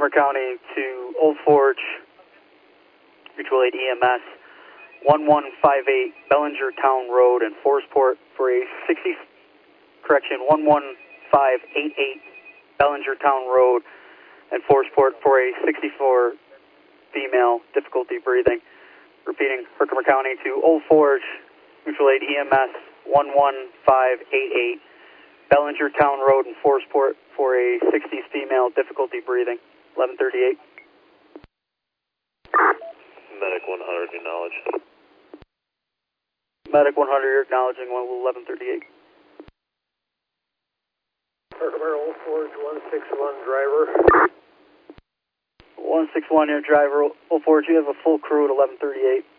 Herkimer County to Old Forge, mutual aid EMS, 1158 Bellinger Town Road in Forceport for a 11588 Bellinger Town Road and Forceport for a 64 female, difficulty breathing. Repeating, Herkimer County to Old Forge, mutual aid EMS, 11588 Bellinger Town Road in Forceport for a 60s female, difficulty breathing. 1138. Medic 100, acknowledge. Medic 100, you're acknowledging 1138. Herkimer, Old Forge, 161 driver. 161 here, driver. Old Forge, you have a full crew at 1138.